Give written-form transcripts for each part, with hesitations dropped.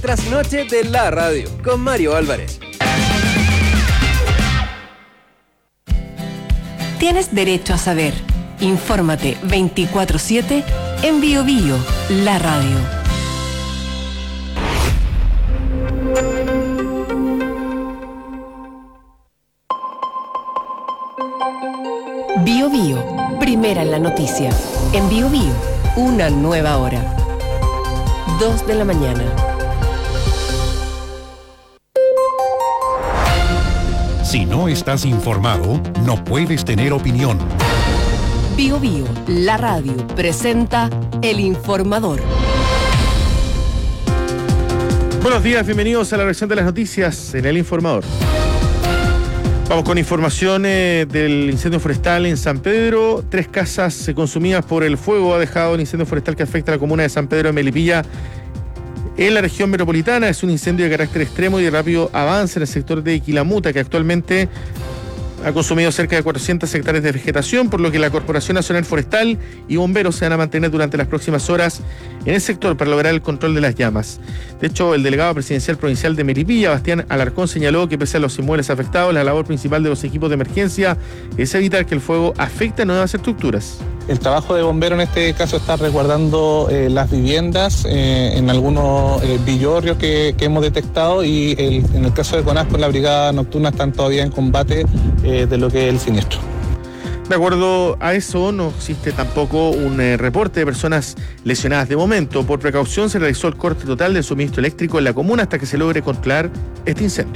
trasnoche de la radio con Mario Álvarez. Tienes derecho a saber. Infórmate 24/7 en Bio Bio, la radio. Bio Bio, primera en la noticia. En Bio Bio, una nueva hora. 2 de la mañana. Si no estás informado, no puedes tener opinión. Bio Bio, la radio, presenta El Informador. Buenos días, bienvenidos a la reacción de las noticias en El Informador. Vamos con información del incendio forestal en San Pedro. 3 casas consumidas por el fuego ha dejado el incendio forestal que afecta a la comuna de San Pedro de Melipilla en la región metropolitana. Es un incendio de carácter extremo y de rápido avance en el sector de Quilamuta, que actualmente ha consumido cerca de 400 hectáreas de vegetación, por lo que la Corporación Nacional Forestal y bomberos se van a mantener durante las próximas horas en el sector para lograr el control de las llamas. De hecho, el delegado presidencial provincial de Melipilla, Bastián Alarcón, señaló que pese a los inmuebles afectados, la labor principal de los equipos de emergencia es evitar que el fuego afecte a nuevas estructuras. El trabajo de bombero en este caso está resguardando las viviendas en algunos villorrios que hemos detectado, y en el caso de CONASPO, la brigada nocturna están todavía en combate de lo que es el siniestro. De acuerdo a eso, no existe tampoco un reporte de personas lesionadas de momento. Por precaución se realizó el corte total del suministro eléctrico en la comuna hasta que se logre controlar este incendio.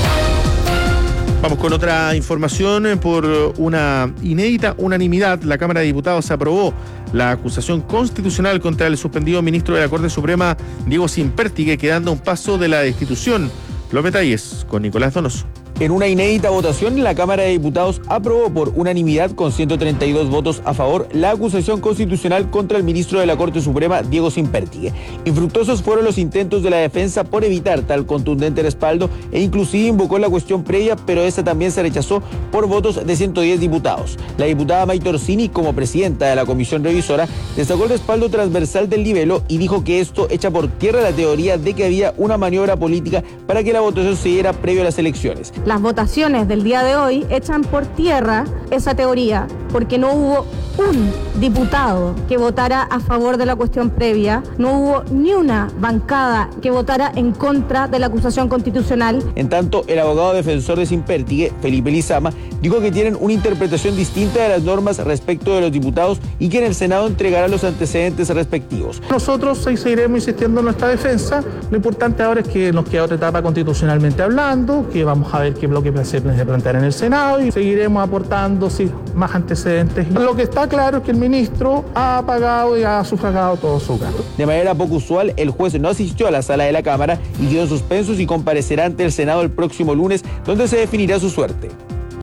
Vamos con otra información. Por una inédita unanimidad, la Cámara de Diputados aprobó la acusación constitucional contra el suspendido ministro de la Corte Suprema, Diego Sínpertigue, quedando a un paso de la destitución. Los detalles con Nicolás Donoso. En una inédita votación, la Cámara de Diputados aprobó por unanimidad, con 132 votos a favor, la acusación constitucional contra el ministro de la Corte Suprema, Diego Sínpertigue. Infructuosos fueron los intentos de la defensa por evitar tal contundente respaldo e inclusive invocó la cuestión previa, pero esa también se rechazó por votos de 110 diputados. La diputada Maite Orsini, como presidenta de la comisión revisora, destacó el respaldo transversal del libelo y dijo que esto echa por tierra la teoría de que había una maniobra política para que la votación se diera previo a las elecciones. Las votaciones del día de hoy echan por tierra esa teoría, porque no hubo un diputado que votara a favor de la cuestión previa, no hubo ni una bancada que votara en contra de la acusación constitucional. En tanto, el abogado defensor de Sínpertigue, Felipe Lizama, dijo que tienen una interpretación distinta de las normas respecto de los diputados y que en el Senado entregará los antecedentes respectivos. Nosotros seguiremos insistiendo en nuestra defensa. Lo importante ahora es que nos queda otra etapa constitucionalmente hablando, que vamos a ver qué bloque se planteará en el Senado, y seguiremos aportando más antecedentes. Lo que está claro es que el ministro ha pagado y ha sufragado todos sus gastos. De manera poco usual, el juez no asistió a la sala de la Cámara y quedó en suspenso y comparecerá ante el Senado el próximo lunes, donde se definirá su suerte.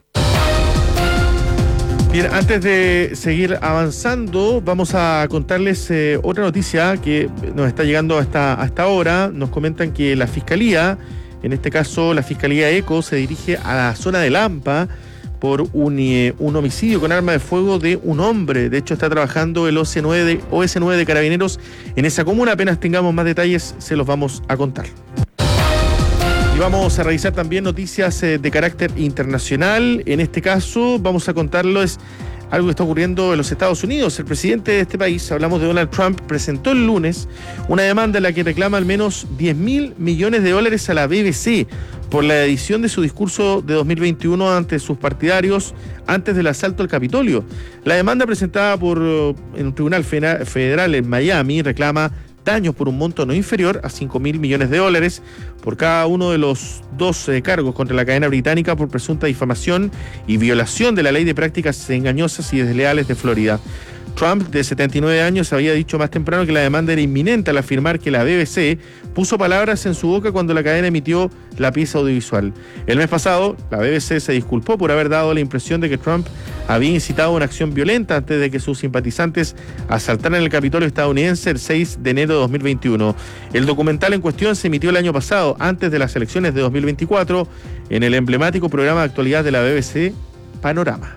Bien, antes de seguir avanzando, vamos a contarles otra noticia que nos está llegando hasta ahora. Nos comentan que la Fiscalía, en este caso la Fiscalía ECO, se dirige a la zona de Lampa por un homicidio con arma de fuego de un hombre. De hecho, está trabajando el OS9 de Carabineros en esa comuna. Apenas tengamos más detalles, se los vamos a contar. Y vamos a revisar también noticias de carácter internacional. En este caso, vamos a contarles algo que está ocurriendo en los Estados Unidos. El presidente de este país, hablamos de Donald Trump, presentó el lunes una demanda en la que reclama al menos $10.000 millones a la BBC por la edición de su discurso de 2021 ante sus partidarios antes del asalto al Capitolio. La demanda presentada en un tribunal federal en Miami reclama daños por un monto no inferior a $5.000 millones por cada uno de los 2 cargos contra la cadena británica por presunta difamación y violación de la ley de prácticas engañosas y desleales de Florida. Trump, de 79 años, había dicho más temprano que la demanda era inminente al afirmar que la BBC puso palabras en su boca cuando la cadena emitió la pieza audiovisual. El mes pasado, la BBC se disculpó por haber dado la impresión de que Trump había incitado una acción violenta antes de que sus simpatizantes asaltaran el Capitolio estadounidense el 6 de enero de 2021. El documental en cuestión se emitió el año pasado, antes de las elecciones de 2024, en el emblemático programa de actualidad de la BBC, Panorama.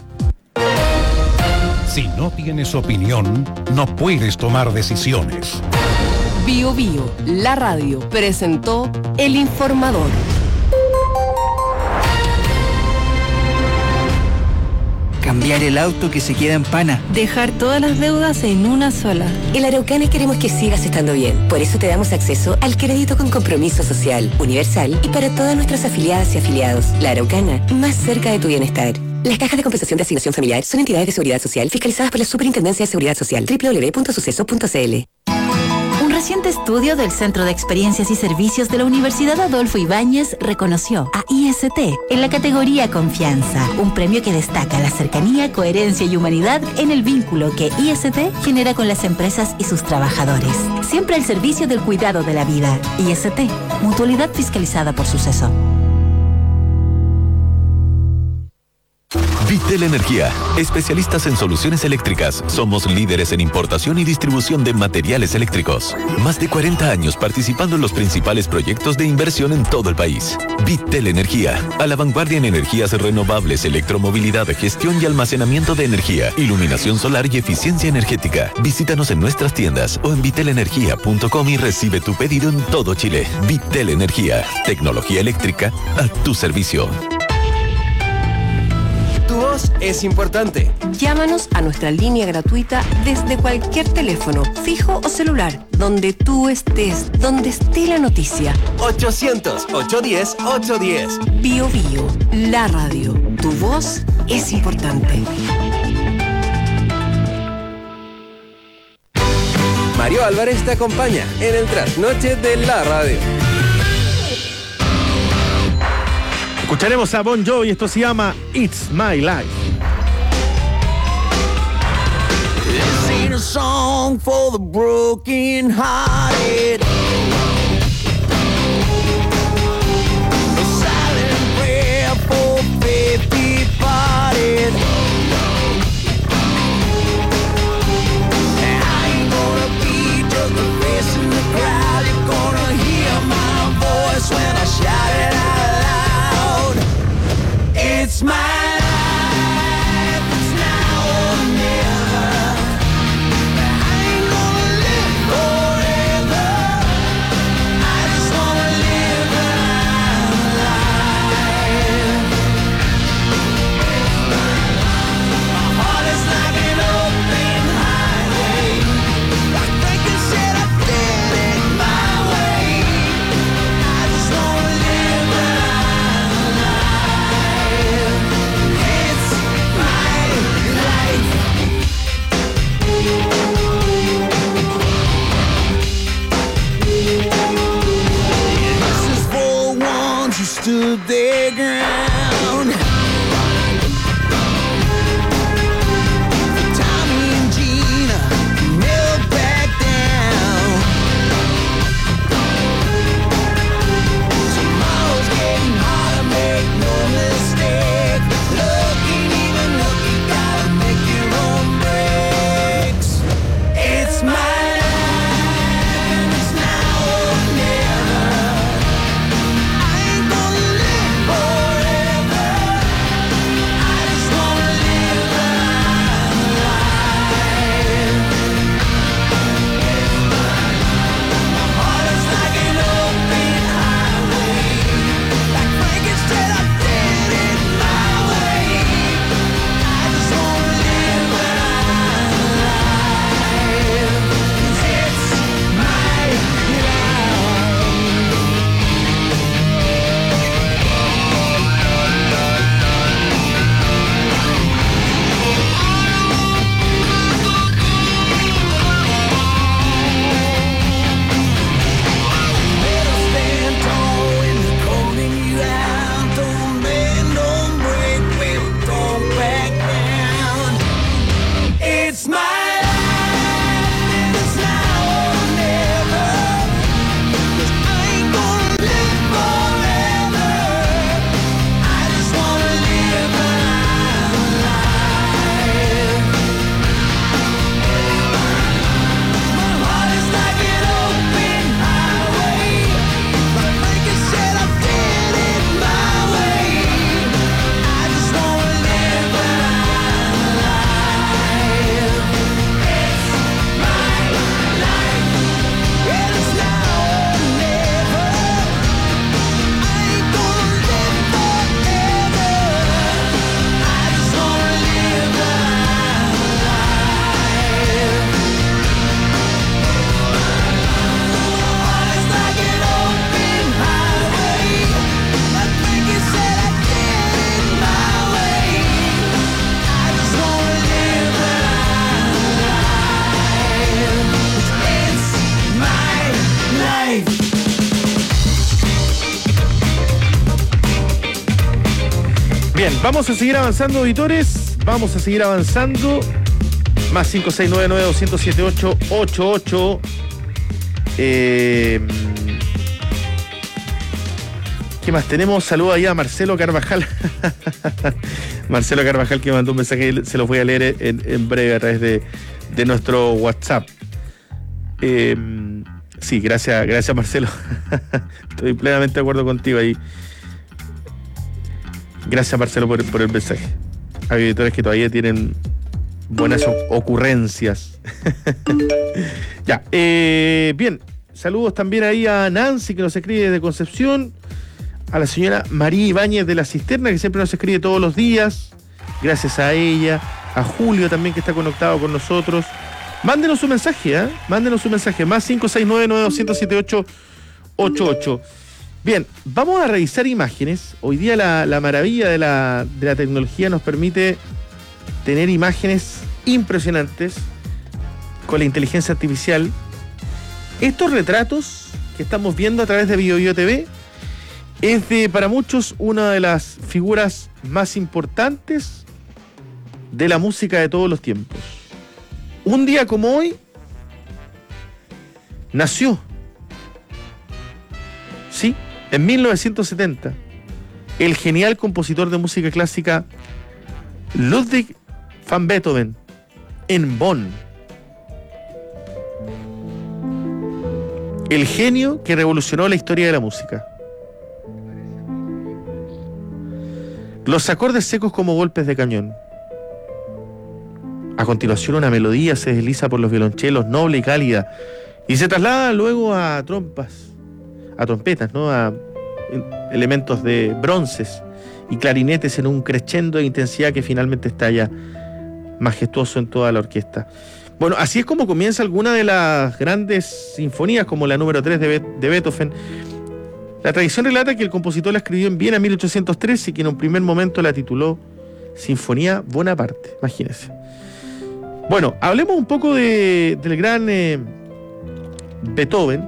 Si no tienes opinión, no puedes tomar decisiones. Bio Bio, la radio, presentó El Informador. Cambiar el auto que se queda en pana. Dejar todas las deudas en una sola. En la Araucana queremos que sigas estando bien. Por eso te damos acceso al crédito con compromiso social, universal y para todas nuestras afiliadas y afiliados. La Araucana, más cerca de tu bienestar. Las cajas de compensación de asignación familiar son entidades de seguridad social fiscalizadas por la Superintendencia de Seguridad Social. www.suceso.cl. Un reciente estudio del Centro de Experiencias y Servicios de la Universidad Adolfo Ibáñez reconoció a IST en la categoría Confianza, un premio que destaca la cercanía, coherencia y humanidad en el vínculo que IST genera con las empresas y sus trabajadores. Siempre al servicio del cuidado de la vida. IST, mutualidad fiscalizada por Suceso. Vitel Energía, especialistas en soluciones eléctricas. Somos líderes en importación y distribución de materiales eléctricos. Más de 40 años participando en los principales proyectos de inversión en todo el país. Vitel Energía, a la vanguardia en energías renovables, electromovilidad, gestión y almacenamiento de energía, iluminación solar y eficiencia energética. Visítanos en nuestras tiendas o en vitelenergia.com y recibe tu pedido en todo Chile. Vitel Energía, tecnología eléctrica a tu servicio. Tu voz es importante. Llámanos a nuestra línea gratuita desde cualquier teléfono, fijo o celular, donde tú estés, donde esté la noticia. 800-810-810. Bio Bio, la radio. Tu voz es importante. Mario Álvarez te acompaña en el trasnoche de la radio. Escucharemos a Bon Jovi, esto se llama It's My Life. This ain't a song for the broken hearted. A silent prayer for faith departed. I ain't gonna be just a face in the crowd. You're gonna hear my voice when I shout it out. It's my life, it's now or never. I ain't gonna live forever. I just wanna live my life. My heart is like an open highway. Like breaking shit, I did it my way. I just wanna live my life. Bien, vamos a seguir avanzando, auditores. Vamos a seguir avanzando. Más 5699-2078-88. ¿Qué más tenemos? Saludos ahí a Marcelo Carvajal. Marcelo Carvajal, que mandó un mensaje, se los voy a leer en breve a través de nuestro WhatsApp. Sí, gracias Marcelo. Estoy plenamente de acuerdo contigo ahí. Gracias Marcelo por el mensaje. Hay editores que todavía tienen buenas ocurrencias. Ya, bien. Saludos también ahí a Nancy, que nos escribe desde Concepción. A la señora María Ibáñez de la Cisterna, que siempre nos escribe todos los días. Gracias a ella. A Julio también, que está conectado con nosotros. Mándenos su mensaje, ¿eh? Mándenos su mensaje. Más 569-9278-88. Bien, vamos a revisar imágenes. Hoy día la maravilla de la tecnología nos permite tener imágenes impresionantes con la inteligencia artificial. Estos retratos que estamos viendo a través de BioBio TV es para muchos una de las figuras más importantes de la música de todos los tiempos. Un día como hoy nació, sí, en 1970, el genial compositor de música clásica Ludwig van Beethoven en Bonn. El genio que revolucionó la historia de la música. Los acordes secos como golpes de cañón. A continuación, una melodía se desliza por los violonchelos, noble y cálida, y se traslada luego a trompetas, ¿no? A elementos de bronces y clarinetes en un crescendo de intensidad que finalmente estalla majestuoso en toda la orquesta. Bueno, así es como comienza alguna de las grandes sinfonías, como la número 3 de Beethoven. La tradición relata que el compositor la escribió en Viena en 1813 y que en un primer momento la tituló Sinfonía Bonaparte. Imagínense. Bueno, hablemos un poco del gran Beethoven,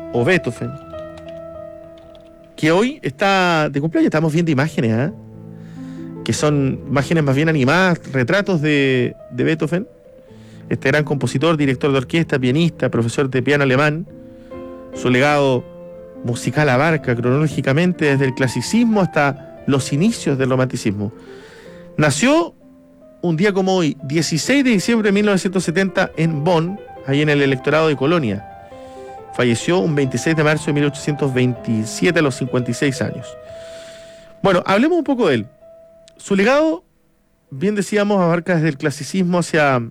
que hoy está de cumpleaños. Estamos viendo imágenes, que son imágenes más bien animadas, retratos de Beethoven, este gran compositor, director de orquesta, pianista, profesor de piano alemán. Su legado musical abarca cronológicamente desde el clasicismo hasta los inicios del romanticismo. Nació un día como hoy, 16 de diciembre de 1970, en Bonn, ahí en el electorado de Colonia. Falleció un 26 de marzo de 1827 a los 56 años. Bueno, hablemos un poco de él. Su legado, bien decíamos, abarca desde el clasicismo hacia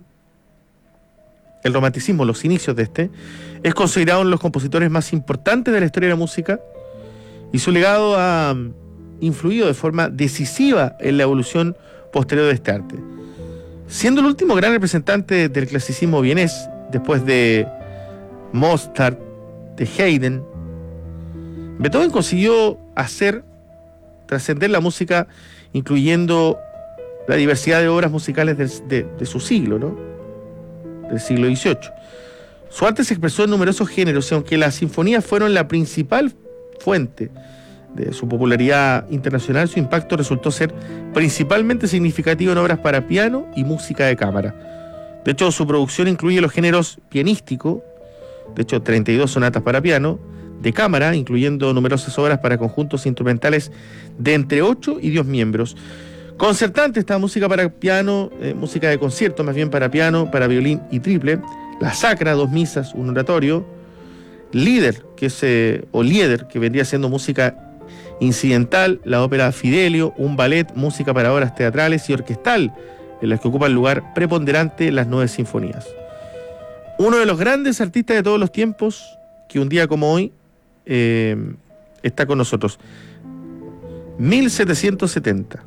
el romanticismo, los inicios de este. Es considerado uno de los compositores más importantes de la historia de la música, y su legado ha influido de forma decisiva en la evolución posterior de este arte. Siendo el último gran representante del clasicismo vienés, después de Mozart, de Haydn, Beethoven consiguió trascender la música, incluyendo la diversidad de obras musicales de su siglo, ¿no? Del siglo XVIII. Su arte se expresó en numerosos géneros, y aunque las sinfonías fueron la principal fuente de su popularidad internacional, su impacto resultó ser principalmente significativo en obras para piano y música de cámara. De hecho, su producción incluye los géneros pianístico, de hecho 32 sonatas para piano, de cámara, incluyendo numerosas obras para conjuntos instrumentales de entre 8 y 10 miembros. Concertante está música para piano, música de concierto, más bien para piano, para violín y triple, la sacra, 2 misas, un oratorio, Lieder, Lieder, que vendría siendo música incidental, la ópera Fidelio, un ballet, música para obras teatrales y orquestal, en las que ocupa el lugar preponderante las 9 sinfonías. Uno de los grandes artistas de todos los tiempos, que un día como hoy está con nosotros. 1770.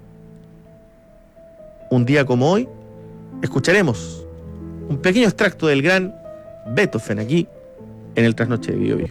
Un día como hoy, escucharemos un pequeño extracto del gran Beethoven aquí en el Trasnoche de BioBio.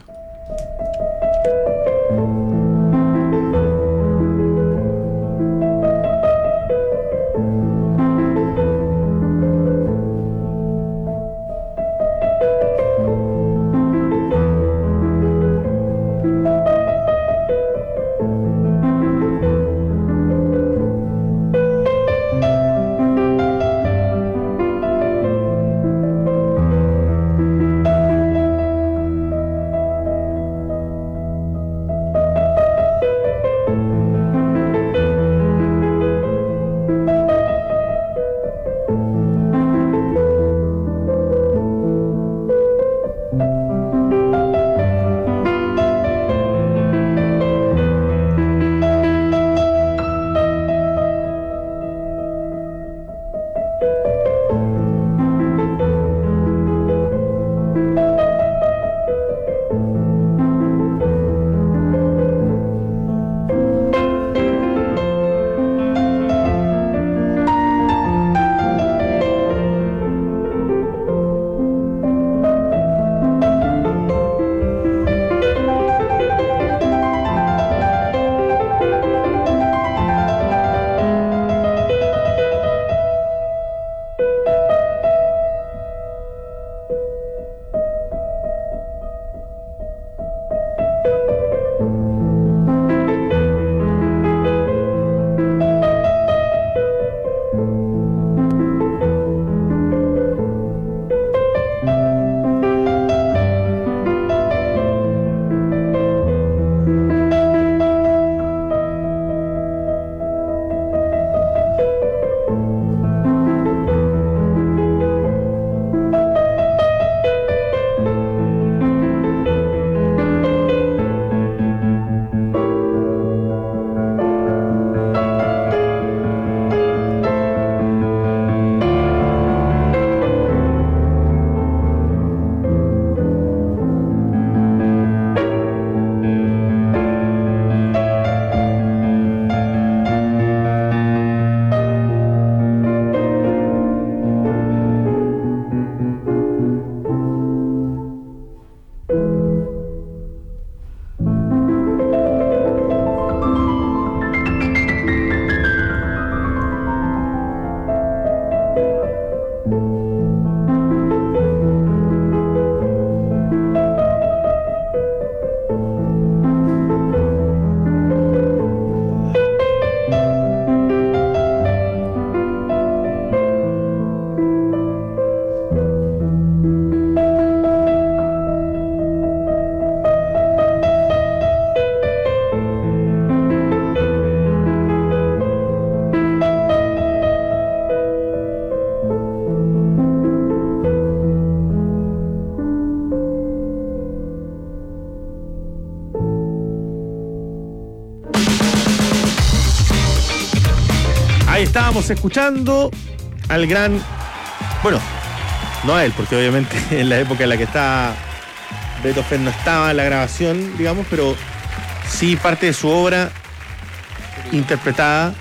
Ahí estábamos escuchando al gran, bueno, no a él, porque obviamente en la época en la que está Beethoven no estaba en la grabación, digamos, pero sí parte de su obra interpretada.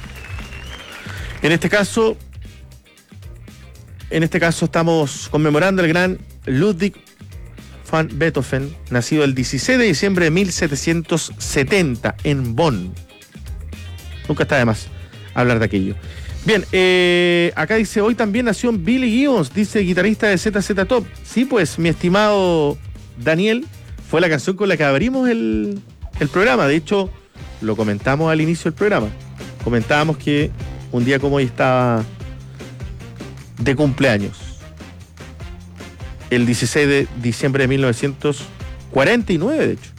En este caso estamos conmemorando al gran Ludwig van Beethoven, nacido el 16 de diciembre de 1770 en Bonn. Nunca está de más hablar de aquello. Bien, acá dice, hoy también nació Billy Gibbons, dice guitarrista de ZZ Top. Sí, pues, mi estimado Daniel, fue la canción con la que abrimos el programa. De hecho, lo comentamos al inicio del programa. Comentábamos que un día como hoy estaba de cumpleaños. El 16 de diciembre de 1949, de hecho.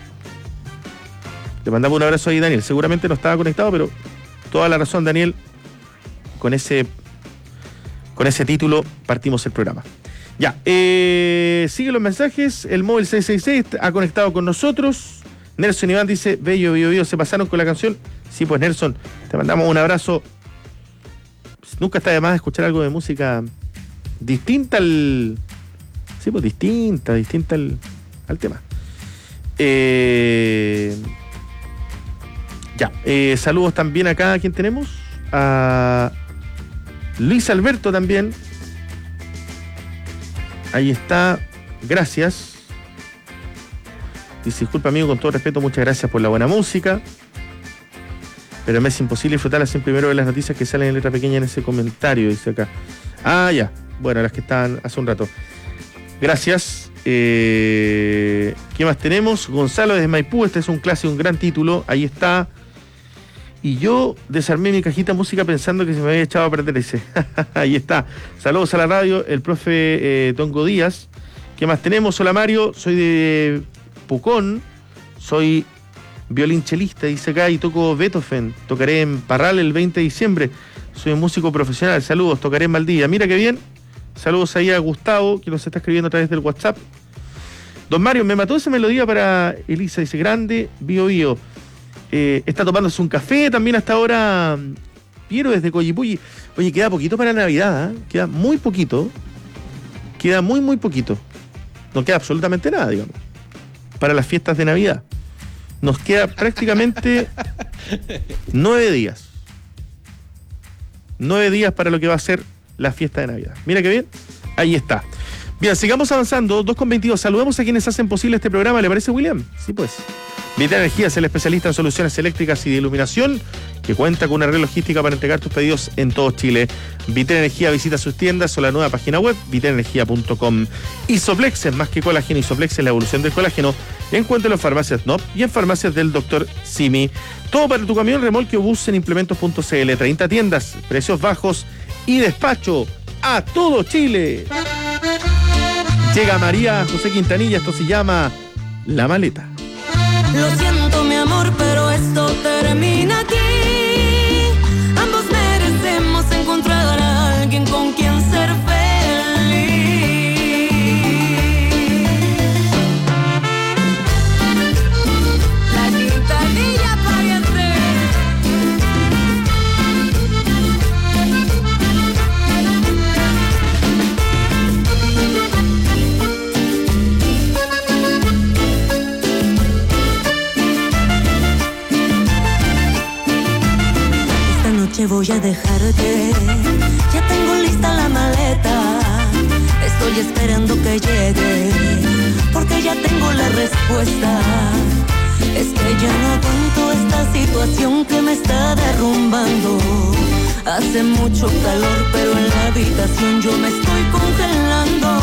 Le mandamos un abrazo ahí, Daniel. Seguramente no estaba conectado, pero toda la razón, Daniel. Con ese título partimos el programa. Ya, sigue los mensajes. El móvil 666 ha conectado con nosotros. Nelson Iván dice, bello, Bio Bio, ¿se pasaron con la canción? Sí, pues Nelson, te mandamos un abrazo. Nunca está de más escuchar algo de música distinta al... Sí, pues distinta al tema. Saludos también acá. ¿A quién tenemos? A Luis Alberto también. Ahí está. Gracias. Dice, disculpa amigo, con todo respeto, muchas gracias por la buena música. Pero me es imposible disfrutarla sin primero ver las noticias que salen en letra pequeña en ese comentario, dice acá. Ah, ya. Bueno, las que estaban hace un rato. Gracias. ¿Qué más tenemos? Gonzalo desde Maipú, este es un clásico, un gran título. Ahí está. Y yo desarmé mi cajita de música pensando que se me había echado a perder ese. Ahí está. Saludos a la radio, el profe Tongo Díaz. ¿Qué más tenemos? Hola Mario, soy de Pucón, soy violinchelista, dice acá, y toco Beethoven. Tocaré en Parral el 20 de diciembre. Soy un músico profesional. Saludos, tocaré en Valdivia. Mira qué bien. Saludos ahí a Gustavo, que nos está escribiendo a través del WhatsApp. Don Mario, me mató esa melodía para Elisa, dice, grande, Bio Bio. Está tomándose un café también hasta ahora Piero desde Coyipulli. Oye, queda poquito para Navidad, ¿eh? Queda muy poquito. Queda muy poquito. No queda absolutamente nada, digamos, para las fiestas de Navidad. Nos queda prácticamente 9 días. 9 días para lo que va a ser la fiesta de Navidad. Mira qué bien. Ahí está. Bien, sigamos avanzando. 2:22. Saludemos a quienes hacen posible este programa. ¿Le parece, William? Sí, pues. Vital Energía es el especialista en soluciones eléctricas y de iluminación que cuenta con una red logística para entregar tus pedidos en todo Chile. Vital Energía, visita sus tiendas o la nueva página web vitalenergia.com. Isoplex es más que colágeno. Isoplex es la evolución del colágeno. Encuéntralo en farmacias NOP y en farmacias del Dr. Simi. Todo para tu camión, remolque o bus en implementos.cl. 30 tiendas, precios bajos y despacho a todo Chile. Llega María José Quintanilla, esto se llama La Maleta. Lo siento mi amor, pero esto termina aquí. Ambos merecemos encontrar a alguien con quien ser feliz. La Quintanilla pariente. Voy a dejarte, ya tengo lista la maleta. Estoy esperando que llegue, porque ya tengo la respuesta. Es que ya no aguanto esta situación que me está derrumbando. Hace mucho calor, pero en la habitación yo me estoy congelando.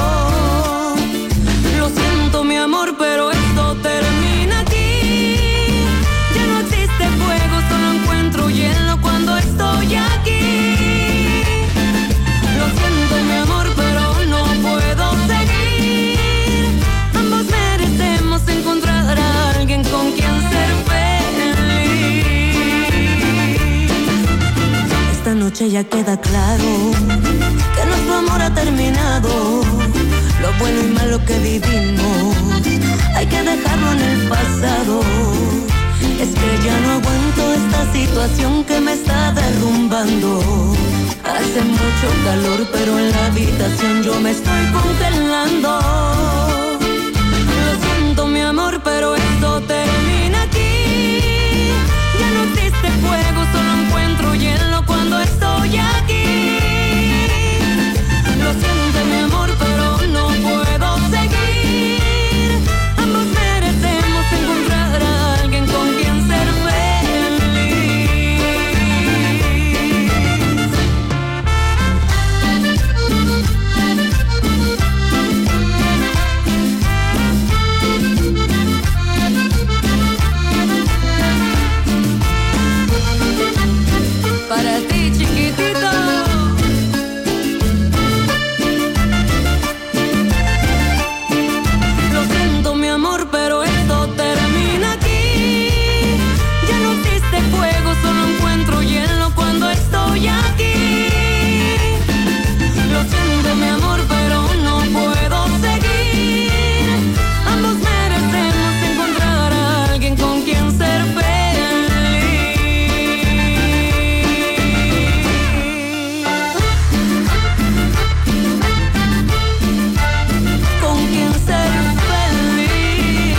Lo siento mi amor, pero esto termina aquí. Ya no existe fuego, solo encuentro hielo cuando estoy aquí. Lo siento mi amor, pero no puedo seguir. Ambos merecemos encontrar a alguien con quien ser feliz. Esta noche ya queda claro que nuestro amor ha terminado. Lo bueno y malo que vivimos hay que dejarlo en el pasado. Es que ya no aguanto esta situación que me está derrumbando. mucho calor, pero en la habitación yo me estoy congelando. Lo siento, mi amor, pero esto termina aquí. Ya no existe fuego, solo encuentro hielo cuando estoy aquí. Lo siento, mi amor, pero no puedo seguir. Ambos merecemos encontrar a alguien con quien ser para ti, chiquitito. Lo siento, mi amor, pero esto termina aquí. Ya no existe fuego, solo encuentro hielo cuando estoy aquí. Lo siento, mi amor, pero no puedo seguir. Ambos merecemos encontrar a alguien con quien ser feliz. Con quien ser feliz.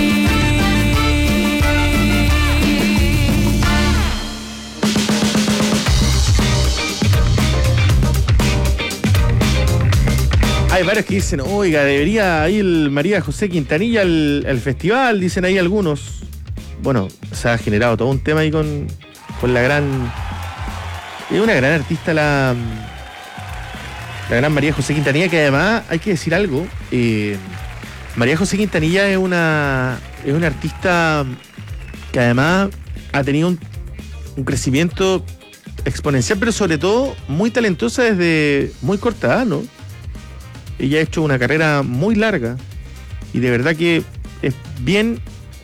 Hay varios que dicen, oiga, debería ir el María José Quintanilla al festival, dicen ahí algunos. Bueno, se ha generado todo un tema ahí con la gran... Es una gran artista la gran María José Quintanilla, que además, hay que decir algo, María José Quintanilla es una artista que además ha tenido un crecimiento exponencial, pero sobre todo muy talentosa desde muy corta edad, ¿no? Ella ha hecho una carrera muy larga y de verdad que es bien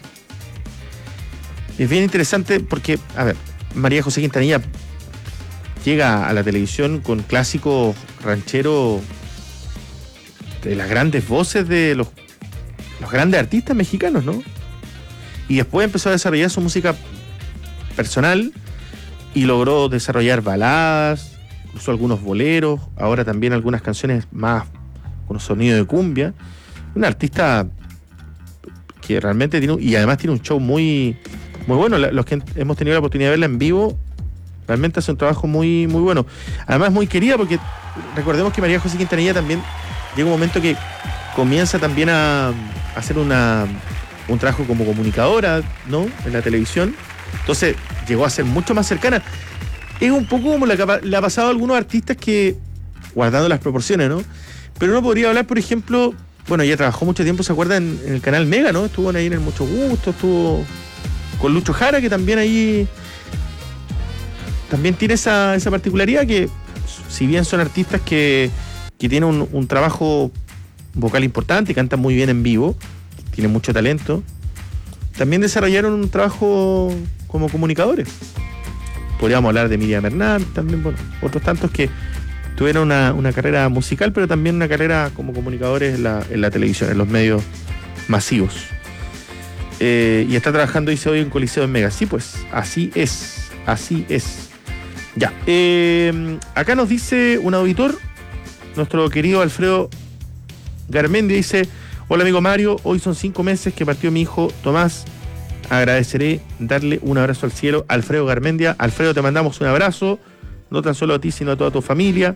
interesante porque, a ver, María José Quintanilla llega a la televisión con clásicos rancheros de las grandes voces de los grandes artistas mexicanos, ¿no? Y después empezó a desarrollar su música personal y logró desarrollar baladas, incluso algunos boleros, ahora también algunas canciones más con un sonido de cumbia. Una artista que realmente tiene, y además tiene un show muy, muy bueno. Los que hemos tenido la oportunidad de verla en vivo, realmente hace un trabajo muy, muy bueno. Además muy querida, porque recordemos que María José Quintanilla también llega un momento que comienza también a hacer un trabajo como comunicadora, ¿no?, en la televisión. Entonces llegó a ser mucho más cercana. Es un poco como le ha pasado a algunos artistas que, guardando las proporciones, ¿no?, pero uno podría hablar, por ejemplo, bueno, ella trabajó mucho tiempo, ¿se acuerdan?, en el canal Mega, ¿no? Estuvo ahí en el Mucho Gusto, estuvo con Lucho Jara, que también ahí también tiene esa particularidad, que si bien son artistas que tienen un trabajo vocal importante, cantan muy bien en vivo, tienen mucho talento, también desarrollaron un trabajo como comunicadores. Podríamos hablar de Miriam Hernández, también, bueno, otros tantos que tuvieron una carrera musical, pero también una carrera como comunicadores en la televisión, en los medios masivos. Y está trabajando, dice, hoy en Coliseo en Mega. Sí, pues, así es. Ya. Acá nos dice un auditor, nuestro querido Alfredo Garmendia, dice: hola amigo Mario, hoy son 5 meses que partió mi hijo Tomás. Agradeceré darle un abrazo al cielo. Alfredo Garmendia. Alfredo, te mandamos un abrazo, no tan solo a ti, sino a toda tu familia.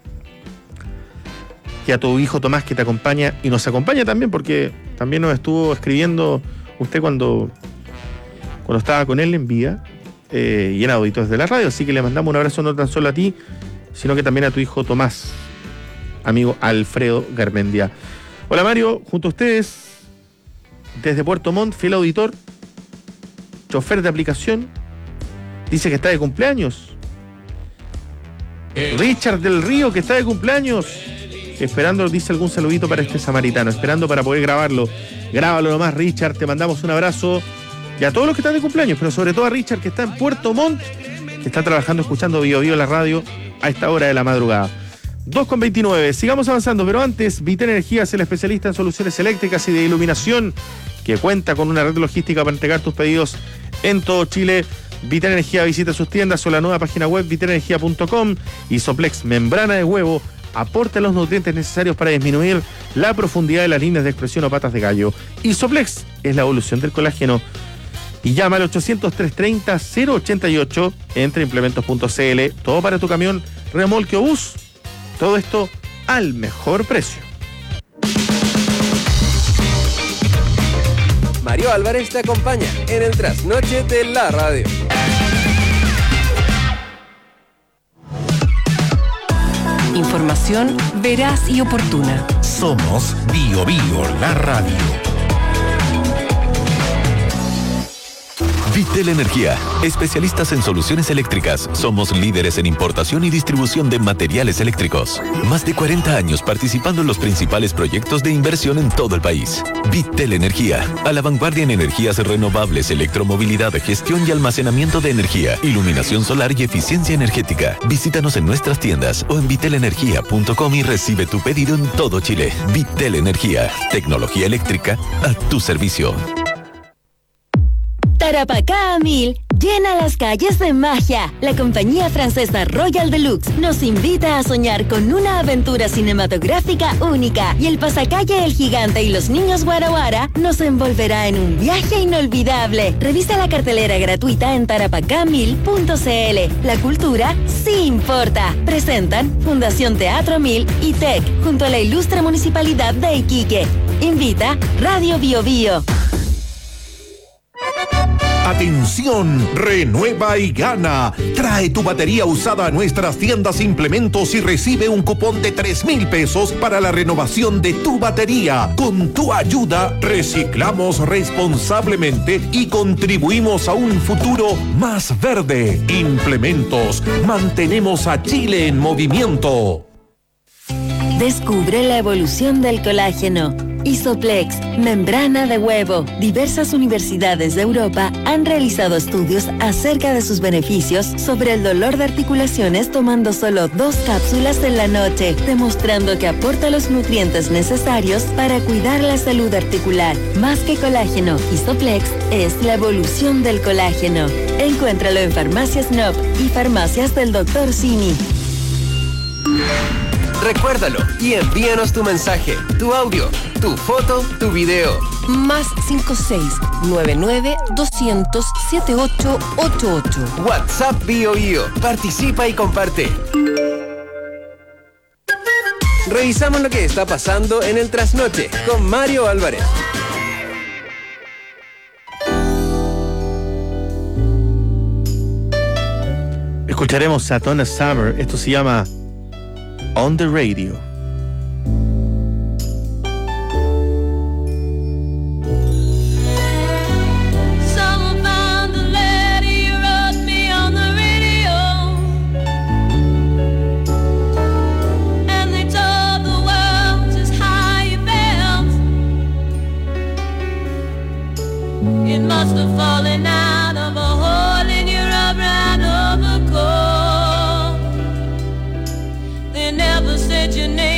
Y a tu hijo Tomás, que te acompaña y nos acompaña también, porque también nos estuvo escribiendo usted cuando estaba con él en vida, y en auditores de la radio. Así que le mandamos un abrazo no tan solo a ti, sino que también a tu hijo Tomás, amigo Alfredo Garmendia. Hola Mario, junto a ustedes, desde Puerto Montt, fiel auditor, chofer de aplicación, dice que está de cumpleaños. Richard del Río, que está de cumpleaños, esperando, dice, algún saludito para este samaritano, esperando para poder grabarlo. Grábalo nomás, Richard, te mandamos un abrazo. Y a todos los que están de cumpleaños, pero sobre todo a Richard, que está en Puerto Montt, que está trabajando, escuchando Bio Bio la radio a esta hora de la madrugada. 2:29, sigamos avanzando, pero antes, Vitel Energía es el especialista en soluciones eléctricas y de iluminación, que cuenta con una red logística para entregar tus pedidos en todo Chile. Vital Energía visita sus tiendas o la nueva página web vitalenergia.com. Isoplex membrana de huevo aporta los nutrientes necesarios para disminuir la profundidad de las líneas de expresión o patas de gallo. Isoplex es la evolución del colágeno. Y llama al 800-330-088, entra a implementos.cl, todo para tu camión, remolque o bus. Todo esto al mejor precio. Mario Álvarez te acompaña en el trasnoche de la radio. Información veraz y oportuna. Somos Bio Bio, la radio. Vitel Energía, especialistas en soluciones eléctricas. Somos líderes en importación y distribución de materiales eléctricos. Más de 40 años participando en los principales proyectos de inversión en todo el país. Vitel Energía, a la vanguardia en energías renovables, electromovilidad, gestión y almacenamiento de energía, iluminación solar y eficiencia energética. Visítanos en nuestras tiendas o en vitelenergia.com y recibe tu pedido en todo Chile. Vitel Energía, tecnología eléctrica a tu servicio. Tarapacá a 1000 llena las calles de magia. La compañía francesa Royal Deluxe nos invita a soñar con una aventura cinematográfica única y el pasacalle El Gigante y los Niños Guara Guara nos envolverá en un viaje inolvidable. Revisa la cartelera gratuita en tarapacá1000.cl. La cultura sí importa. Presentan Fundación Teatro 1000 y TEC junto a la ilustre Municipalidad de Iquique. Invita Radio Bio Bio. Atención, renueva y gana. Trae tu batería usada a nuestras tiendas Implementos y recibe un cupón de 3,000 pesos para la renovación de tu batería. Con tu ayuda, reciclamos responsablemente y contribuimos a un futuro más verde. Implementos, mantenemos a Chile en movimiento. Descubre la evolución del colágeno. Isoplex, membrana de huevo. Diversas universidades de Europa han realizado estudios acerca de sus beneficios sobre el dolor de articulaciones tomando solo 2 cápsulas en la noche, demostrando que aporta los nutrientes necesarios para cuidar la salud articular. Más que colágeno, Isoplex es la evolución del colágeno. Encuéntralo en Farmacias Nop y Farmacias del Dr. Simi. Recuérdalo y envíanos tu mensaje, tu audio, tu foto, tu video. Más 56-99-200-7888. WhatsApp Bio Bio. Participa y comparte. Revisamos lo que está pasando en el trasnoche con Mario Álvarez. Escucharemos a Donna Summer. Esto se llama On the Radio. Someone found the letter you wrote me on the radio, and they told the world just how you felt. It must have fallen out of a hole in your rubber overcoat. They never said your name.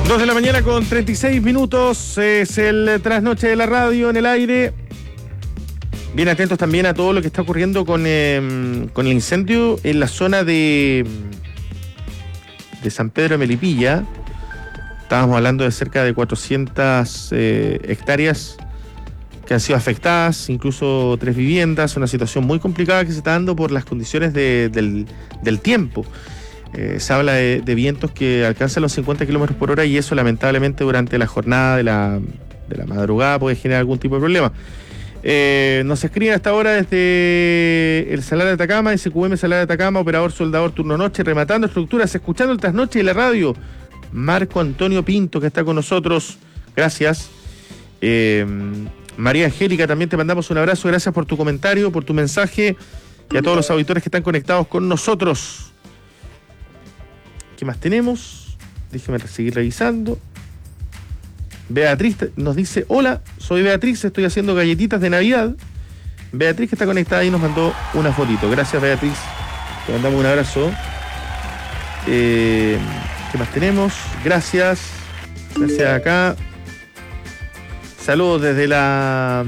2 de la mañana con 36 minutos, es el trasnoche de la radio en el aire. Bien atentos también a todo lo que está ocurriendo con el incendio en la zona de San Pedro de Melipilla. Estábamos hablando de cerca de 400 hectáreas que han sido afectadas, incluso 3 viviendas, una situación muy complicada que se está dando por las condiciones del tiempo. Se habla de vientos que alcanzan los 50 kilómetros por hora y eso lamentablemente durante la jornada de la madrugada puede generar algún tipo de problema. Nos escriben hasta ahora desde el Salar de Atacama, SQM Salar de Atacama, operador soldador turno noche, rematando estructuras, escuchando el trasnoche y la radio. Marco Antonio Pinto, que está con nosotros, gracias. María Angélica, también te mandamos un abrazo, gracias por tu comentario, por tu mensaje, y a todos los auditores que están conectados con nosotros. ¿Qué más tenemos? Déjeme seguir revisando. Beatriz nos dice: hola, soy Beatriz, estoy haciendo galletitas de Navidad. Beatriz, que está conectada y nos mandó una fotito. Gracias, Beatriz, te mandamos un abrazo. ¿Qué más tenemos? Gracias acá. Saludos desde la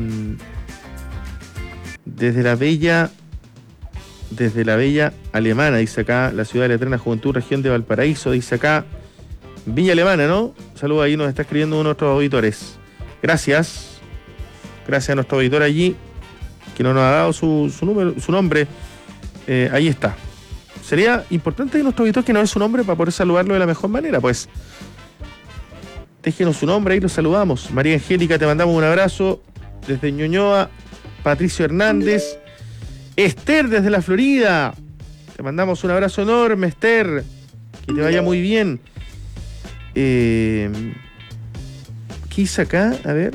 bella Alemana, dice acá, la ciudad de la eterna juventud, región de Valparaíso, dice acá, Villa Alemana, ¿no? Saludos, ahí nos está escribiendo uno de nuestros auditores. Gracias a nuestro auditor allí, que no nos ha dado su nombre. Ahí está. Sería importante que nuestro auditor que nos dé su nombre para poder saludarlo de la mejor manera, pues. Déjenos su nombre, ahí lo saludamos. María Angélica, te mandamos un abrazo desde Ñuñoa. Patricio Hernández. Esther desde la Florida, te mandamos un abrazo enorme, Esther, que te vaya muy bien. ¿Qué hice acá? A ver,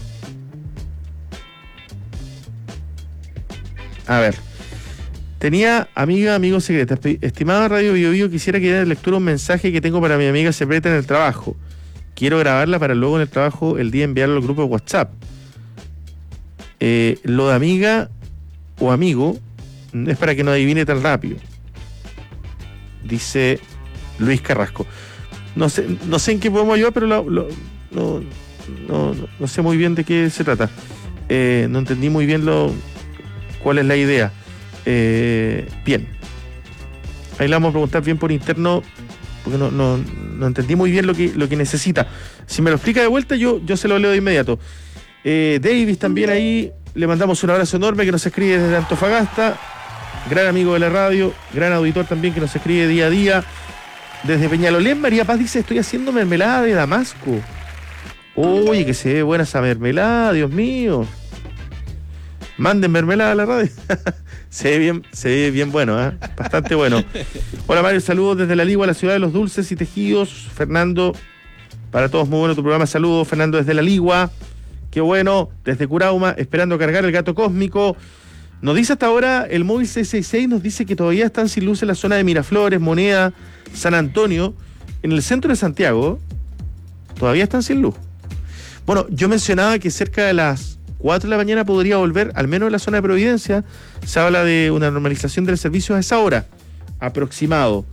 tenía amigo secreta. Estimada Radio Bio Bio, quisiera que diera lectura un mensaje que tengo para mi amiga secreta en el trabajo. Quiero grabarla para luego en el trabajo el día enviarlo al grupo de WhatsApp. Lo de amiga o amigo es para que no adivine tan rápido, dice Luis Carrasco. No sé en qué podemos ayudar, pero no sé muy bien de qué se trata. No entendí muy bien cuál es la idea. Bien, ahí le vamos a preguntar bien por interno, porque no entendí muy bien lo que necesita. Si me lo explica de vuelta, yo se lo leo de inmediato. Davis también ahí, le mandamos un abrazo enorme, que nos escribe desde Antofagasta, gran amigo de la radio, gran auditor también, que nos escribe día a día. Desde Peñalolén, María Paz dice: estoy haciendo mermelada de damasco. Oye, que se ve buena esa mermelada, Dios mío. Manden mermelada a la radio. se ve bien bueno, ¿eh? Bastante bueno. Hola Mario, saludos desde La Ligua, la ciudad de los dulces y tejidos. Fernando, para todos muy bueno tu programa, saludos Fernando desde La Ligua. Qué bueno, desde Curauma, esperando cargar el gato cósmico. Nos dice hasta ahora el móvil 666, nos dice que todavía están sin luz en la zona de Miraflores, Moneda, San Antonio, en el centro de Santiago. Todavía están sin luz. Bueno, yo mencionaba que cerca de las 4 de la mañana podría volver, al menos en la zona de Providencia. Se habla de una normalización del servicio a esa hora, aproximado.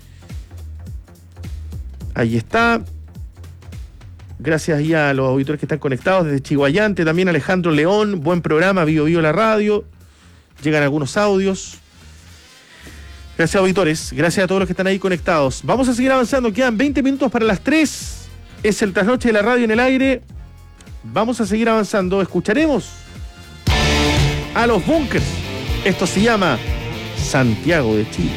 Ahí está. Gracias ahí a los auditores que están conectados desde Chiguayante, también Alejandro León, buen programa, Bio Bio la radio. Llegan algunos audios. Gracias, auditores, gracias a todos los que están ahí conectados. Vamos a seguir avanzando, quedan 20 minutos para las 3. Es el trasnoche de la radio en el aire. Vamos a seguir avanzando, escucharemos a los Bunkers. Esto se llama Santiago de Chile.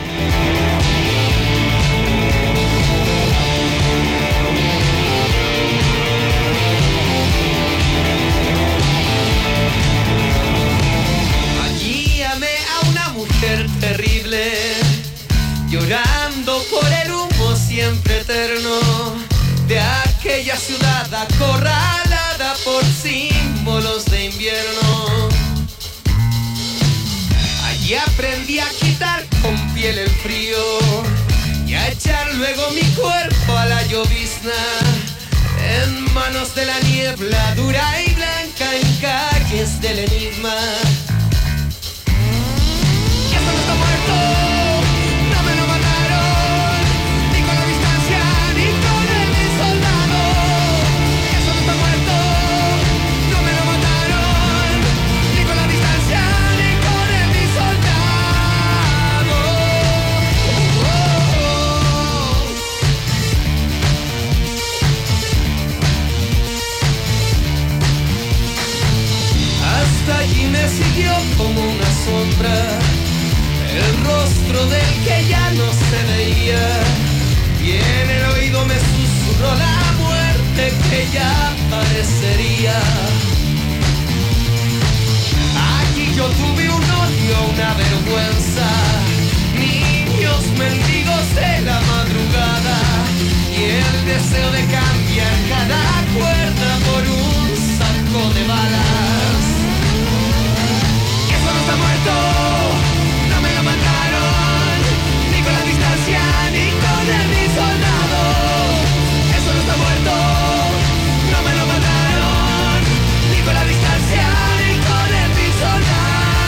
Terrible, llorando por el humo siempre eterno de aquella ciudad acorralada por símbolos de invierno. Allí aprendí a quitar con piel el frío y a echar luego mi cuerpo a la llovizna en manos de la niebla dura y blanca en calles del enigma. Está muerto, no me lo mataron, ni con la distancia, ni con el soldado. del que ya no se veía. Y en el oído me susurró la muerte que ya parecería. Aquí yo tuve un odio, una vergüenza, niños mendigos de la madrugada y el deseo de cambiar cada cuerda por un saco de balas. Eso no está muerto, no me lo mataron, ni con la distancia ni con el mi soldado. Eso no está muerto, no me lo mataron, ni con la distancia ni con el mi soldado.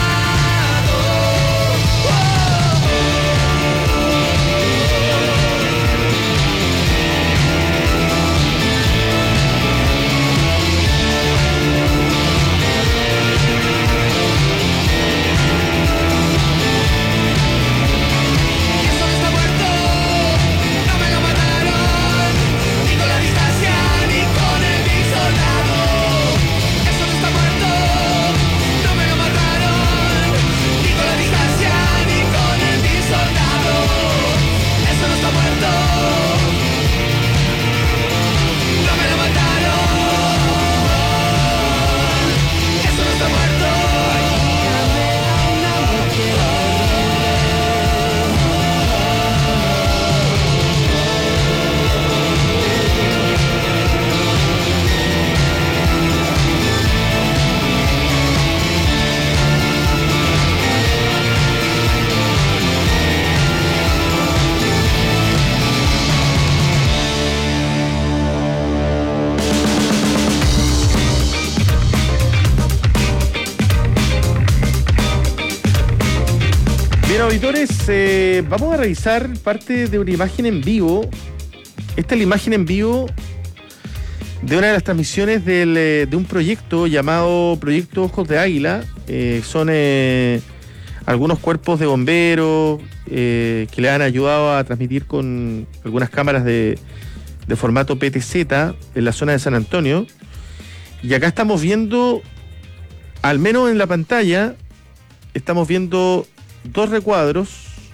Auditores, vamos a revisar parte de una imagen en vivo. Esta es la imagen en vivo de una de las transmisiones de un proyecto llamado Proyecto Ojos de Águila. Son algunos cuerpos de bomberos que le han ayudado a transmitir con algunas cámaras de formato PTZ en la zona de San Antonio. Y acá estamos viendo, al menos en la pantalla, estamos viendo dos recuadros.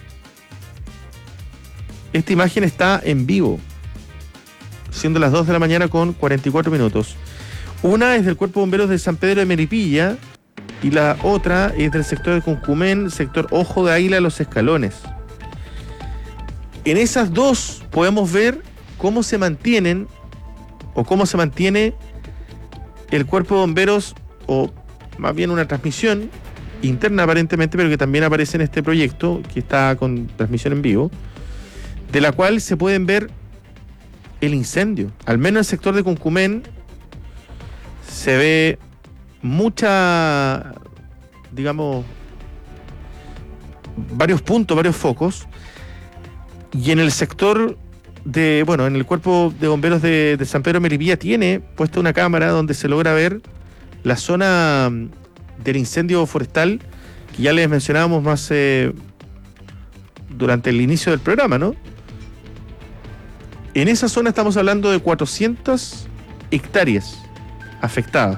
Esta imagen está en vivo, siendo las 2 de la mañana con 44 minutos. Una es del Cuerpo de Bomberos de San Pedro de Melipilla y la otra es del sector de Cuncumén, sector Ojo de Águila, Los Escalones. En esas dos podemos ver cómo se mantienen o cómo se mantiene el Cuerpo de Bomberos, o más bien una transmisión interna aparentemente, pero que también aparece en este proyecto, que está con transmisión en vivo, de la cual se pueden ver el incendio. Al menos en el sector de Cuncumén se ve mucha, digamos, varios puntos, varios focos, y en el sector de, bueno, en el Cuerpo de Bomberos de San Pedro de Melipilla tiene puesta una cámara donde se logra ver la zona del incendio forestal que ya les mencionábamos más durante el inicio del programa, ¿no? En esa zona estamos hablando de 400 hectáreas afectadas.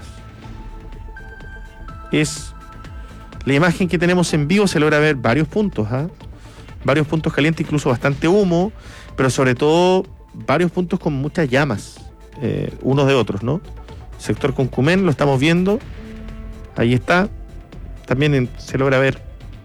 Es la imagen que tenemos en vivo, se logra ver varios puntos, varios puntos calientes, incluso bastante humo, pero sobre todo varios puntos con muchas llamas, unos de otros, ¿no? Sector Cuncumén, lo estamos viendo. Ahí está. También se logra ver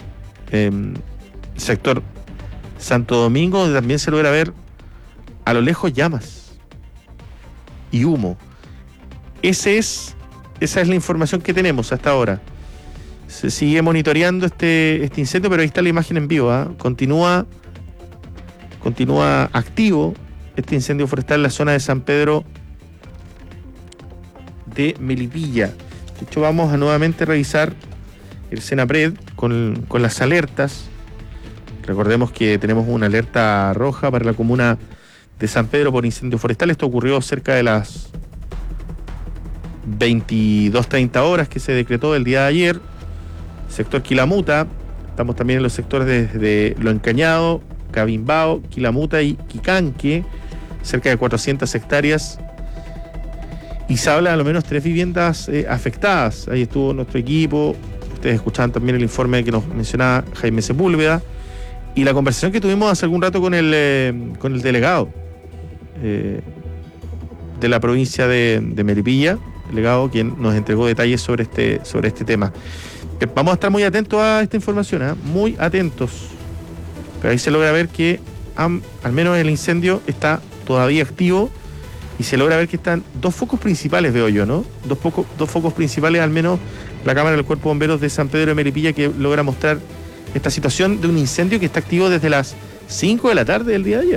sector Santo Domingo, donde también se logra ver a lo lejos llamas y humo. Esa es la información que tenemos hasta ahora. Se sigue monitoreando este incendio, pero ahí está la imagen en vivo, Continúa activo este incendio forestal en la zona de San Pedro de Melipilla. De hecho, vamos a nuevamente revisar el Senapred con las alertas. Recordemos que tenemos una alerta roja para la comuna de San Pedro por incendio forestal. Esto ocurrió cerca de las 22:30 horas que se decretó el día de ayer. Sector Quilamuta. Estamos también en los sectores de Lo Encañado, Cabimbao, Quilamuta y Quicanque. Cerca de 400 hectáreas. Y se habla de al menos 3 viviendas afectadas. Ahí estuvo nuestro equipo. Ustedes escuchaban también el informe que nos mencionaba Jaime Sepúlveda. Y la conversación que tuvimos hace algún rato con el delegado de la provincia de Melipilla, delegado quien nos entregó detalles sobre este tema. Vamos a estar muy atentos a esta información, muy atentos. Pero ahí se logra ver que al menos el incendio está todavía activo y se logra ver que están dos focos principales, veo yo, ¿no? Dos focos principales, al menos la cámara del Cuerpo de Bomberos de San Pedro de Melipilla, que logra mostrar esta situación de un incendio que está activo desde las 5 de la tarde del día de ayer.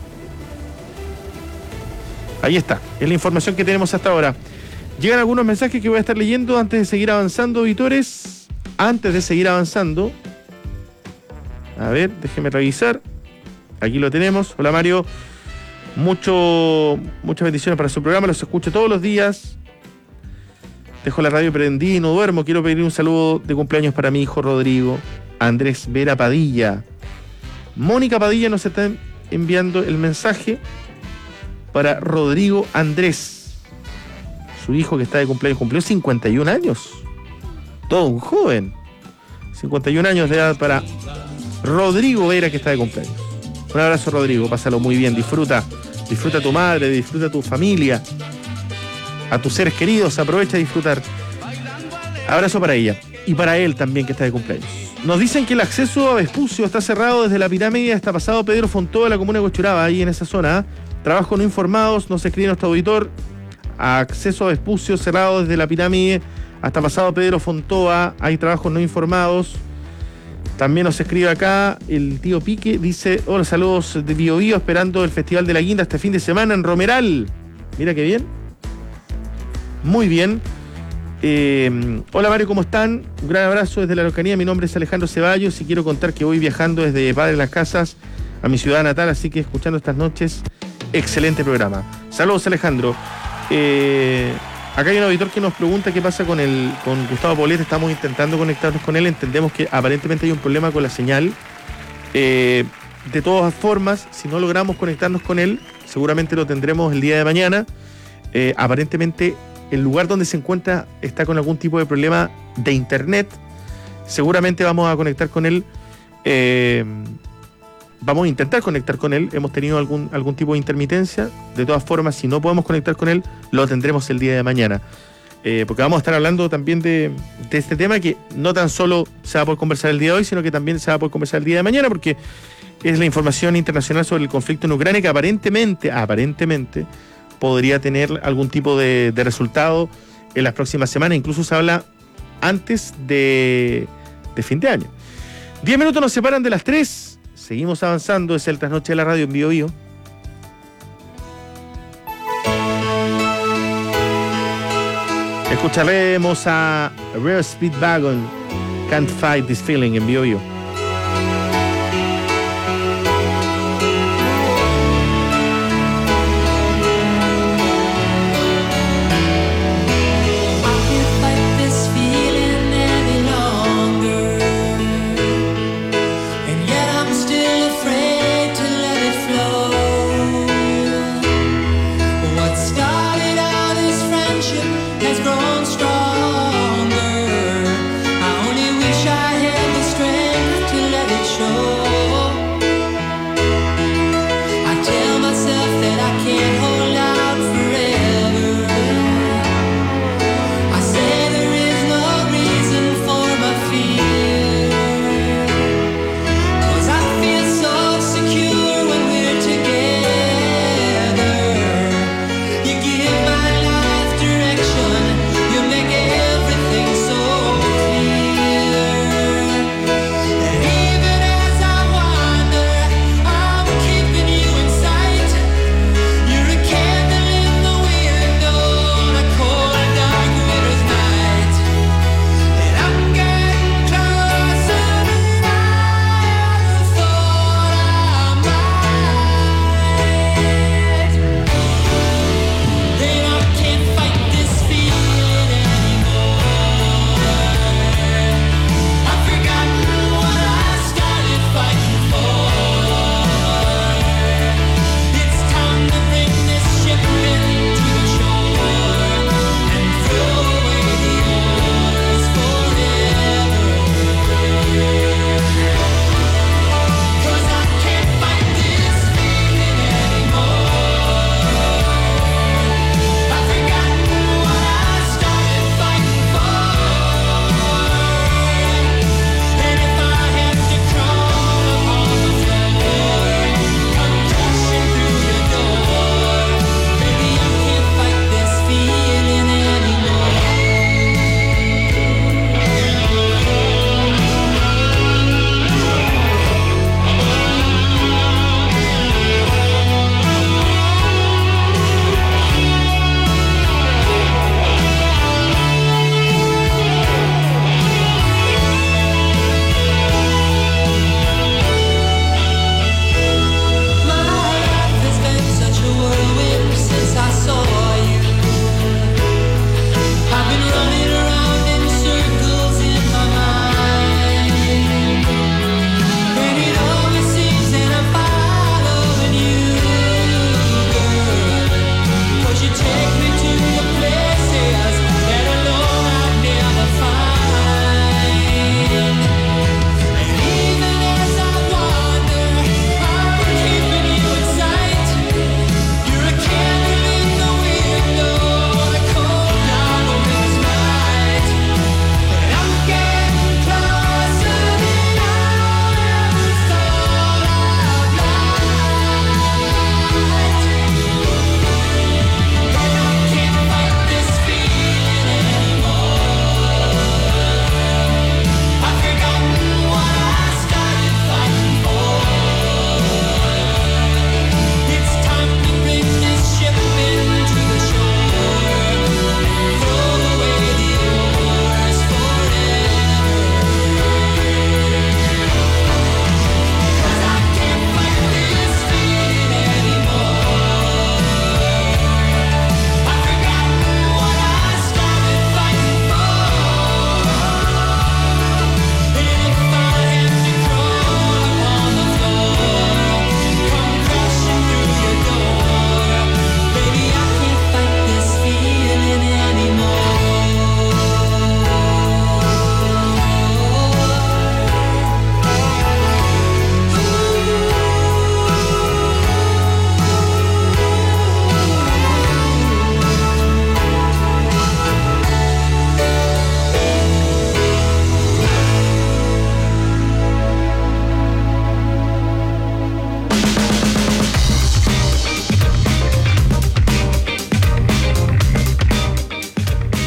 Ahí está, es la información que tenemos hasta ahora. Llegan algunos mensajes que voy a estar leyendo antes de seguir avanzando, auditores. Antes de seguir avanzando, a ver, déjeme revisar. Aquí lo tenemos. Hola, Mario. Muchas bendiciones para su programa. Los escucho todos los días. Dejo la radio prendida y no duermo. Quiero pedir un saludo de cumpleaños para mi hijo Rodrigo. Andrés Vera Padilla. Mónica Padilla nos está enviando el mensaje para Rodrigo Andrés, su hijo que está de cumpleaños. Cumplió 51 años. Todo un joven. 51 años de edad para Rodrigo Vera, que está de cumpleaños. Un abrazo, Rodrigo. Pásalo muy bien. Disfruta a tu madre, disfruta a tu familia, a tus seres queridos. Aprovecha a disfrutar. Abrazo para ella y para él también, que está de cumpleaños. Nos dicen que el acceso a Vespucio está cerrado desde la pirámide hasta pasado Pedro Fontova, de la comuna de Cochuraba, ahí en esa zona. Trabajo no informados, nos escribe nuestro auditor. Acceso a Vespucio cerrado desde la pirámide hasta pasado Pedro Fontova. Hay trabajos no informados. También nos escribe acá el tío Pique. Dice: hola, saludos de Bio Bio, esperando el Festival de la Guinda este fin de semana en Romeral. Mira qué bien. Muy bien. Hola, Mario, ¿cómo están? Un gran abrazo desde la Araucanía. Mi nombre es Alejandro Ceballos y quiero contar que voy viajando desde Padre Las Casas a mi ciudad natal, así que escuchando estas noches, excelente programa. Saludos, Alejandro. Acá hay un auditor que nos pregunta qué pasa con Gustavo Poblete. Estamos intentando conectarnos con él. Entendemos que aparentemente hay un problema con la señal. De todas formas, si no logramos conectarnos con él, seguramente lo tendremos el día de mañana. Aparentemente el lugar donde se encuentra está con algún tipo de problema de internet. Seguramente vamos a conectar con él. Vamos a intentar conectar con él. Hemos tenido algún tipo de intermitencia. De todas formas, si no podemos conectar con él, lo tendremos el día de mañana. Porque vamos a estar hablando también de este tema, que no tan solo se va a poder conversar el día de hoy, sino que también se va a poder conversar el día de mañana, porque es la información internacional sobre el conflicto en Ucrania, que aparentemente podría tener algún tipo de resultado en las próximas semanas. Incluso se habla antes de fin de año. 10 minutos nos separan de las 3. Seguimos avanzando, es el Trasnoche de la Radio en Bio Bio. Escucharemos a Rare Speedwagon, Can't Fight This Feeling en Bio Bio. Strong. I only wish I had the strength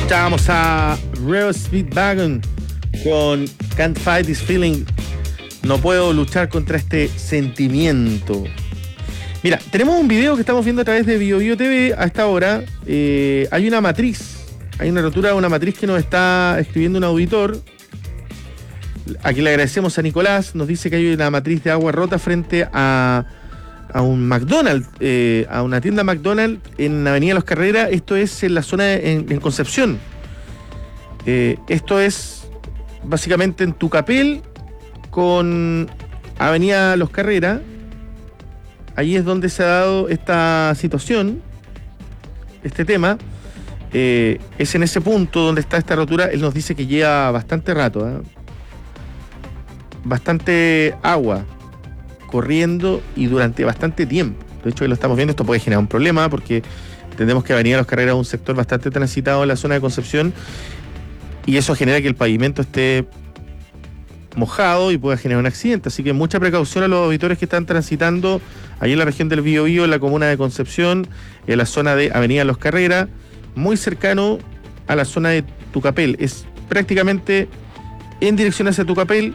Escuchábamos a Rare Speedwagon con Can't Fight This Feeling. No puedo luchar contra este sentimiento. Mira, tenemos un video que estamos viendo a través de BioBio TV a esta hora. Hay una matriz, hay una rotura de una matriz que nos está escribiendo un auditor. Aquí le agradecemos a Nicolás. Nos dice que hay una matriz de agua rota frente a un McDonald's, a una tienda McDonald's en Avenida Los Carreras. Esto es en la zona en Concepción. Esto es básicamente en Tucapel con Avenida Los Carreras. Ahí es donde se ha dado esta situación, este tema. Es en ese punto donde está esta rotura. Él nos dice que lleva bastante rato, bastante agua corriendo y durante bastante tiempo. De hecho, ahí lo estamos viendo. Esto puede generar un problema porque entendemos que Avenida Los Carreras es un sector bastante transitado en la zona de Concepción y eso genera que el pavimento esté mojado y pueda generar un accidente. Así que mucha precaución a los auditores que están transitando ahí en la región del Biobío, en la comuna de Concepción, en la zona de Avenida Los Carreras, muy cercano a la zona de Tucapel. Es prácticamente en dirección hacia Tucapel,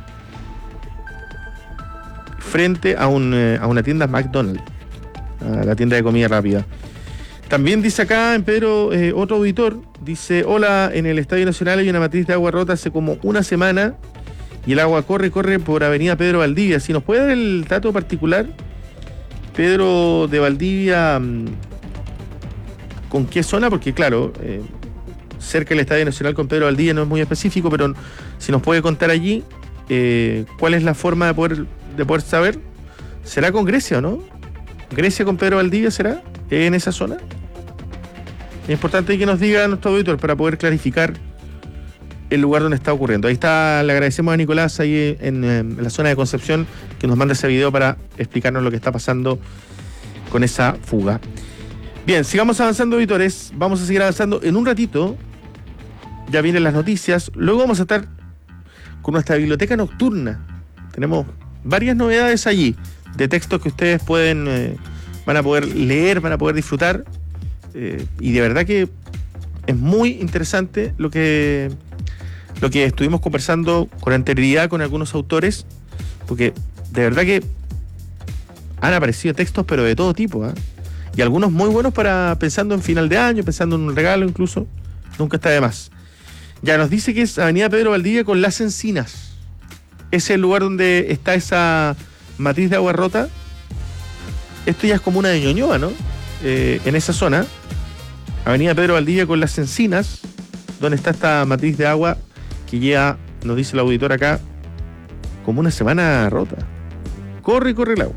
frente a una tienda McDonald's, a la tienda de comida rápida. También dice acá en Pedro, otro auditor, dice: hola, en el Estadio Nacional hay una matriz de agua rota hace como una semana y el agua corre por Avenida Pedro Valdivia. Si nos puede dar el dato particular, Pedro de Valdivia, ¿con qué zona? Porque claro, cerca del Estadio Nacional con Pedro Valdivia no es muy específico, pero si nos puede contar allí cuál es la forma de poder saber. ¿Será con Grecia o no? ¿Grecia con Pedro Valdivia será en esa zona? Es importante que nos diga nuestro auditor para poder clarificar el lugar donde está ocurriendo. Ahí está, le agradecemos a Nicolás ahí en la zona de Concepción que nos manda ese video para explicarnos lo que está pasando con esa fuga. Bien, sigamos avanzando, auditores. Vamos a seguir avanzando en un ratito. Ya vienen las noticias. Luego vamos a estar con nuestra biblioteca nocturna. Tenemos varias novedades allí, de textos que ustedes van a poder leer, van a poder disfrutar. Y de verdad que es muy interesante lo que estuvimos conversando con anterioridad con algunos autores, porque de verdad que han aparecido textos, pero de todo tipo, y algunos muy buenos para pensando en final de año, pensando en un regalo incluso. Nunca está de más. Ya nos dice que es Avenida Pedro Valdivia con Las Encinas. Es el lugar donde está esa matriz de agua rota. Esto ya es comuna de Ñuñoa, ¿no? En esa zona, Avenida Pedro Valdivia con Las Encinas, donde está esta matriz de agua que lleva, nos dice el auditor acá, como una semana rota. Corre el agua.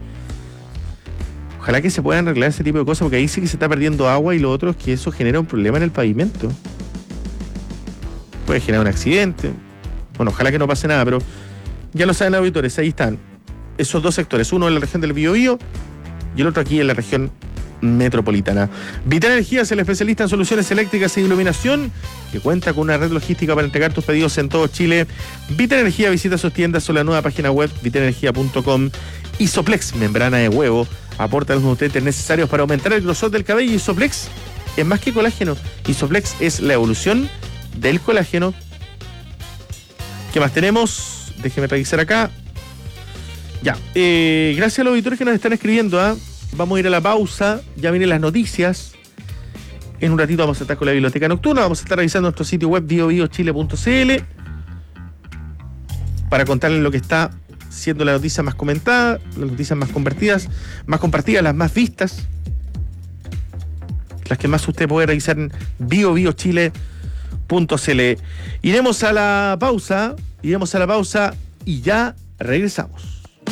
Ojalá que se puedan arreglar ese tipo de cosas, porque ahí sí que se está perdiendo agua, y lo otro es que eso genera un problema en el pavimento. Puede generar un accidente. Bueno, ojalá que no pase nada, pero ya lo saben, auditores, ahí están esos dos sectores, uno en la región del Biobío y el otro aquí en la región metropolitana. Vital Energía es el especialista en soluciones eléctricas e iluminación, que cuenta con una red logística para entregar tus pedidos en todo Chile. Vital Energía, visita sus tiendas o la nueva página web vitalenergia.com. Isoplex, membrana de huevo, aporta los nutrientes necesarios para aumentar el grosor del cabello. Isoplex es más que colágeno. Isoplex es la evolución del colágeno. ¿Qué más tenemos? Déjeme revisar acá. Ya, gracias a los auditores que nos están escribiendo. Vamos a ir a la pausa, ya vienen las noticias. En un ratito vamos a estar con la biblioteca nocturna, vamos a estar revisando nuestro sitio web biobiochile.cl para contarles lo que está siendo la noticia más comentada, las noticias más compartidas, las más vistas, las que más usted puede revisar en biobiochile.cl. Iremos a la pausa y ya regresamos.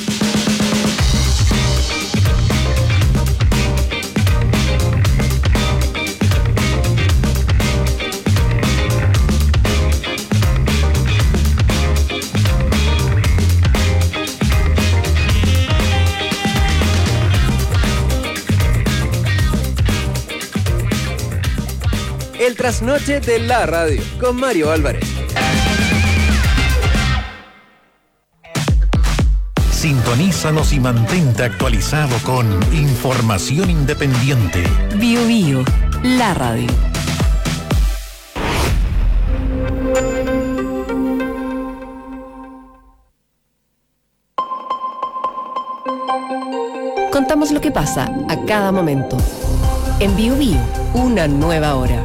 El trasnoche de la radio con Mario Álvarez. Sintonízanos y mantente actualizado con información independiente. BioBio, la radio. contamos lo que pasa a cada momento. En Bio Bio, una nueva hora.